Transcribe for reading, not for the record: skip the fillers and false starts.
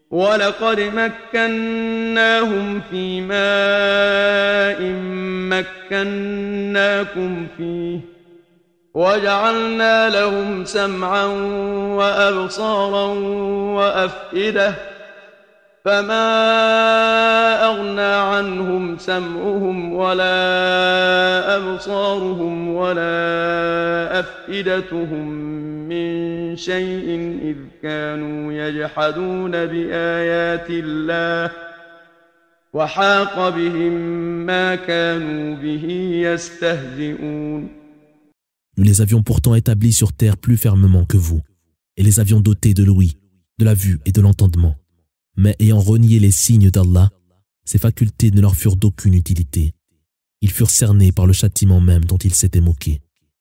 ولقد مكناهم في ماء مكناكم فيه وجعلنا لهم سمعا وأبصارا وأفئدة فما أغنى عنهم سمعهم ولا أبصارهم ولا أفئدتهم من شيء إذ كانوا يجحدون بآيات الله وحاق بهم ما كانوا به يستهزئون. Nous les avions pourtant établis sur terre plus fermement que vous, et les avions dotés de l'ouïe, de la vue et de l'entendement. Mais ayant renié les signes d'Allah, ces facultés ne leur furent d'aucune utilité. Ils furent cernés par le châtiment même dont ils s'étaient moqués.